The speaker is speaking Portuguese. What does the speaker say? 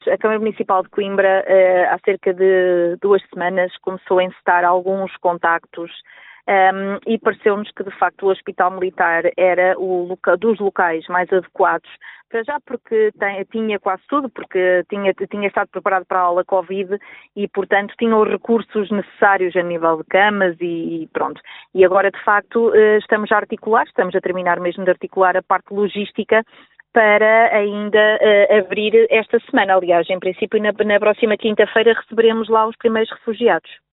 a Câmara Municipal de Coimbra, há cerca de 2 semanas, começou a encetar alguns contactos e pareceu-nos que, de facto, o Hospital Militar era dos locais mais adequados, para já porque tinha quase tudo, porque tinha estado preparado para a aula Covid e, portanto, tinha os recursos necessários a nível de camas e pronto. E agora, de facto, estamos a terminar mesmo de articular a parte logística para ainda abrir esta semana. Aliás, em princípio, na próxima quinta-feira receberemos lá os primeiros refugiados.